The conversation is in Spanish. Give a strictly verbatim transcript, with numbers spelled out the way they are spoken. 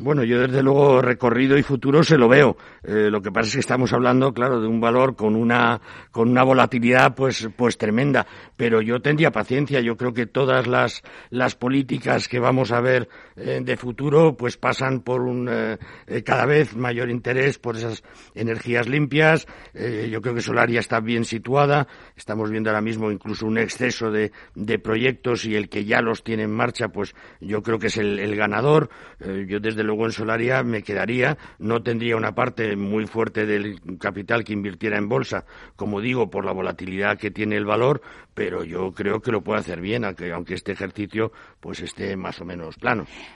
Bueno, yo desde luego recorrido y futuro se lo veo. Eh, lo que pasa es que estamos hablando, claro, de un valor con una con una volatilidad pues pues tremenda. Pero yo tendría paciencia. Yo creo que todas las las políticas que vamos a ver eh, de futuro pues pasan por un eh, cada vez mayor interés por esas energías limpias. Eh, yo creo que Solaria está bien situada. Estamos viendo ahora mismo incluso un exceso de de proyectos y el que ya los tiene en marcha, pues yo creo que es el, el ganador. Eh, yo desde luego en Solaria me quedaría, no tendría una parte muy fuerte del capital que invirtiera en bolsa, como digo, por la volatilidad que tiene el valor, pero yo creo que lo puede hacer bien, aunque, aunque este ejercicio pues esté más o menos plano.